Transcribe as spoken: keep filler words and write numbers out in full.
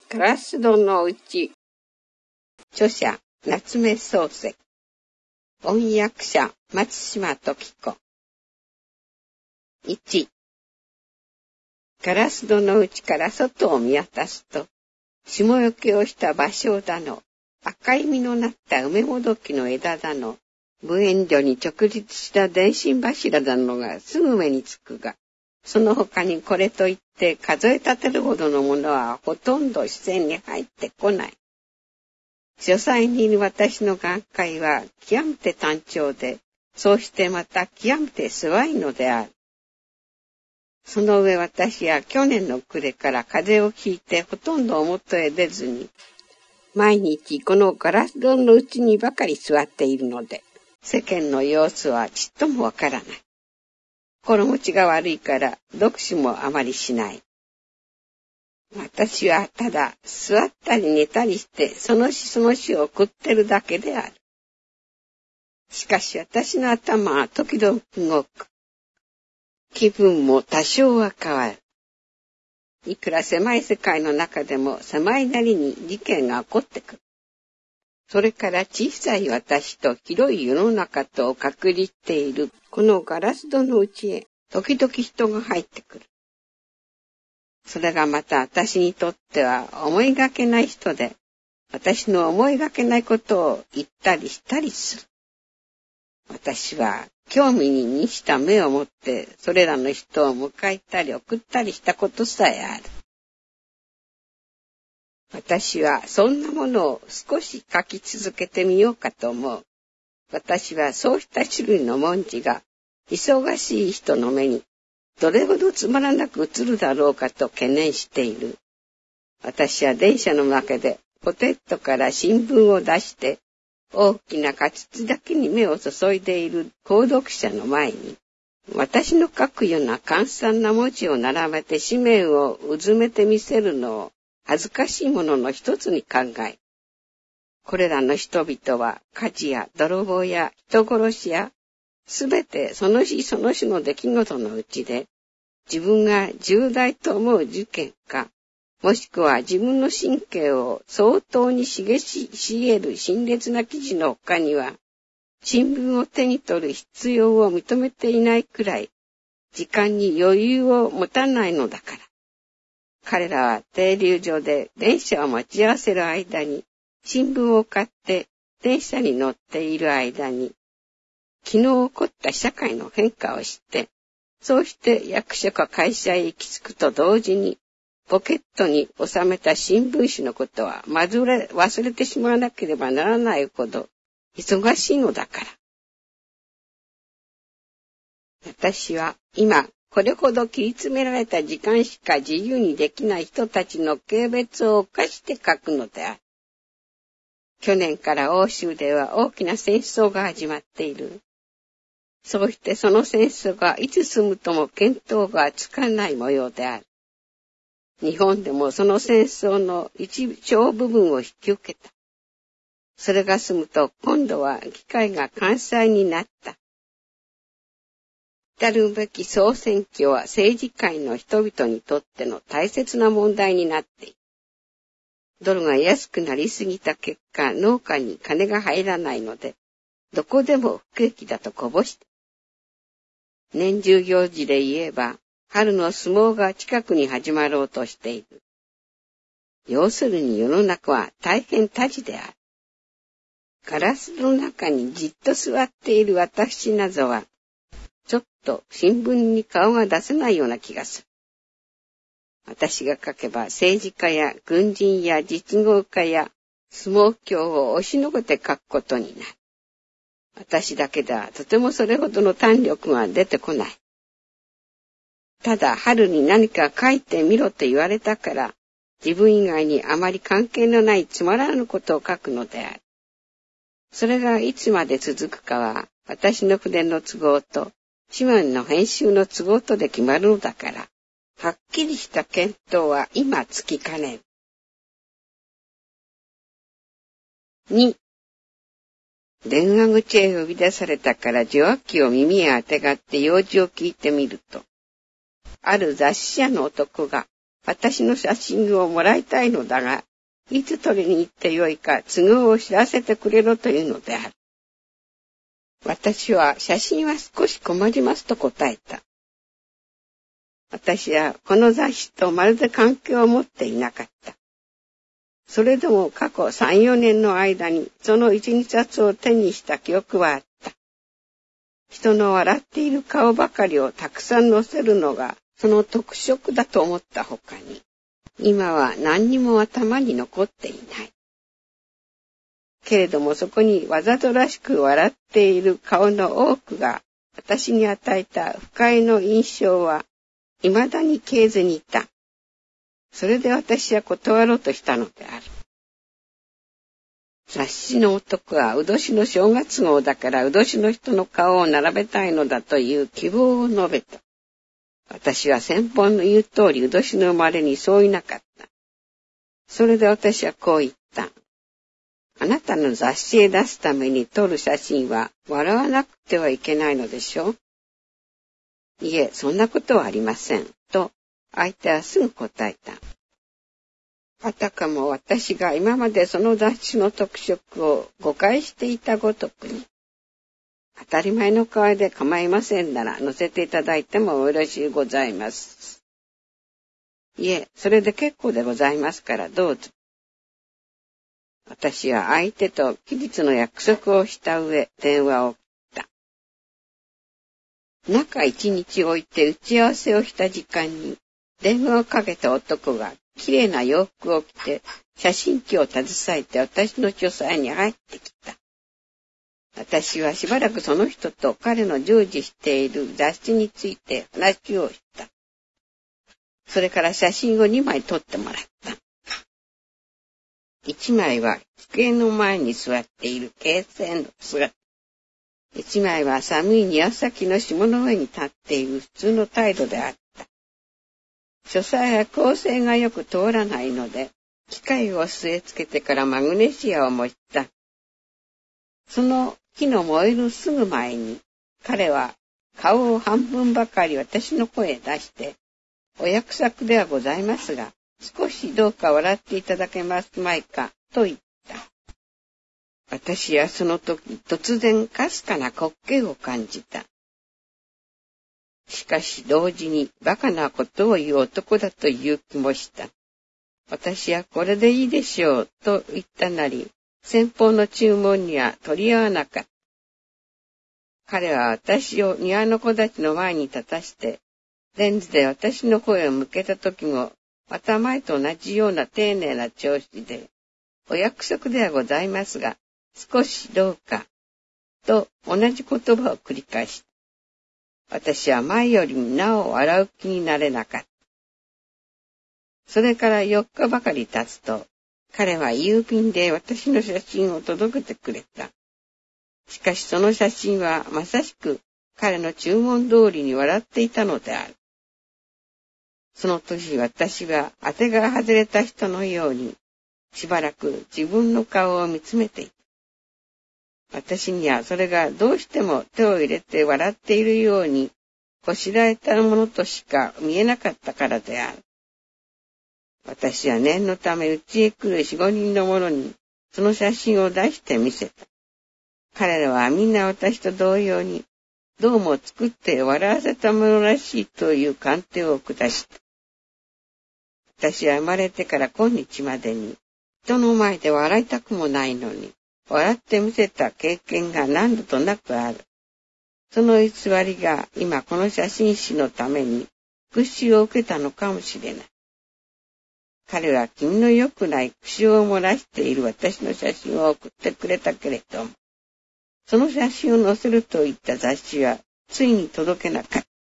ガラス戸のうち。著者、夏目漱石。音訳者、松島時子。いち。ガラス戸のうちから外を見渡すと、霜よけをした芭蕉だの、赤い実のなった梅もどきの枝だの、無縁所に直立した電信柱だのがすぐ目につくが、その他にこれといって数え立てるほどのものはほとんど視線に入ってこない。書斎にいる私の眼界は極めて単調で、そうしてまた極めてすわいのである。その上私は去年の暮れから風邪をひいてほとんど表へ出ずに、毎日このガラス戸のうちにばかり座っているので、世間の様子はちっともわからない。心持ちが悪いから読書もあまりしない。私はただ座ったり寝たりしてその日その日を食ってるだけである。しかし私の頭は時々動く。気分も多少は変わる。いくら狭い世界の中でも狭いなりに事件が起こってくる。それから小さい私と広い世の中とを隔離しているこのガラス戸のうちへ時々人が入ってくる。それがまた私にとっては思いがけない人で、私の思いがけないことを言ったりしたりする。私は興味に満ちた目を持ってそれらの人を迎えたり送ったりしたことさえある。私はそんなものを少し書き続けてみようかと思う。私はそうした種類の文字が忙しい人の目にどれほどつまらなく映るだろうかと懸念している。私は電車の中でポケットから新聞を出して大きな活字だけに目を注いでいる購読者の前に私の書くような簡単な文字を並べて紙面をうずめてみせるのを恥ずかしいものの一つに考え、これらの人々は火事や泥棒や人殺しやすべてその日その日の出来事のうちで自分が重大と思う事件か、もしくは自分の神経を相当に刺激し得る辛烈な記事の他には新聞を手に取る必要を認めていないくらい時間に余裕を持たないのだから。彼らは停留所で電車を待ち合わせる間に新聞を買って電車に乗っている間に昨日起こった社会の変化を知って、そうして役所か会社へ行き着くと同時にポケットに収めた新聞紙のことはまずれ忘れてしまわなければならないほど忙しいのだから。私は今これほど切り詰められた時間しか自由にできない人たちの軽蔑を犯して書くのである。去年から欧州では大きな戦争が始まっている。そうしてその戦争がいつ済むとも見当がつかない模様である。日本でもその戦争の一小部分を引き受けた。それが済むと今度は議会が関西になった。来るべき総選挙は政治界の人々にとっての大切な問題になっている。ドルが安くなりすぎた結果、農家に金が入らないので、どこでも不景気だとこぼして。年中行事で言えば、春の相撲が近くに始まろうとしている。要するに世の中は大変多事である。ガラスの中にじっと座っている私などは、ちょっと新聞に顔が出せないような気がする。私が書けば政治家や軍人や実業家や相撲協を押しのけて書くことになる。私だけではとてもそれほどの胆力が出てこない。ただ春に何か書いてみろと言われたから自分以外にあまり関係のないつまらぬことを書くのである。それがいつまで続くかは私の筆の都合と紙面の編集の都合とで決まるのだから、はっきりした見当は今つきかねん。に、電話口へ呼び出されたから受話器を耳へあてがって用事を聞いてみると、ある雑誌社の男が私の写真をもらいたいのだが、いつ取りに行ってよいか都合を知らせてくれろというのである。私は写真は少し困りますと答えた。私はこの雑誌とまるで関係を持っていなかった。それでも過去さん、よねんの間にその一、二冊を手にした記憶はあった。人の笑っている顔ばかりをたくさん載せるのがその特色だと思ったほかに、今は何にも頭に残っていない。けれどもそこにわざとらしく笑っている顔の多くが私に与えた不快の印象は未だに消えずにいた。それで私は断ろうとしたのである。雑誌の男はう年の正月号だからう年の人の顔を並べたいのだという希望を述べた。私は先方の言う通りう年の生まれにそういなかった。それで私はこう言った。あなたの雑誌へ出すために撮る写真は笑わなくてはいけないのでしょう？いえ、そんなことはありません。と、相手はすぐ答えた。あたかも私が今までその雑誌の特色を誤解していたごとくに、当たり前の顔で構いませんなら載せていただいてもよろしゅうございます。いえ、それで結構でございますからどうぞ。私は相手と期日の約束をした上、電話を切った。中一日置いて打ち合わせをした時間に、電話をかけた男がきれいな洋服を着て、写真機を携えて私の書斎に入ってきた。私はしばらくその人と彼の従事している雑誌について話をした。それから写真をにまい撮ってもらった。いちまいは机の前に座っている形成の姿。いちまいは寒い庭先の霜の上に立っている普通の態度であった。書斎は光線がよく通らないので、機械を据え付けてからマグネシアを持った。その火の燃えるすぐ前に、彼は顔を半分ばかり私の声へ出して、お約束ではございますが、少しどうか笑っていただけますまいか、と言った。私はその時、突然かすかな滑稽を感じた。しかし同時に馬鹿なことを言う男だという気もした。私はこれでいいでしょう、と言ったなり、先方の注文には取り合わなかった。彼は私を庭の子たちの前に立たして、レンズで私の声を向けた時も、また前と同じような丁寧な調子で、お約束ではございますが、少しどうか、と同じ言葉を繰り返した。私は前よりなお笑う気になれなかった。それからよっかばかり経つと、彼は郵便で私の写真を届けてくれた。しかしその写真はまさしく彼の注文通りに笑っていたのである。その時私は当てが外れた人のように、しばらく自分の顔を見つめていた。私にはそれがどうしても手を入れて笑っているように、こしらえたものとしか見えなかったからである。私は念のため家へ来る四五人の者に、その写真を出して見せた。彼らはみんな私と同様に、どうも作って笑わせたものらしいという鑑定を下した。私は生まれてから今日までに、人の前で笑いたくもないのに、笑ってみせた経験が何度となくある。その偽りが今この写真誌のために復讐を受けたのかもしれない。彼は君の良くない苦笑を漏らしている私の写真を送ってくれたけれども、その写真を載せるといった雑誌はついに届けなかった。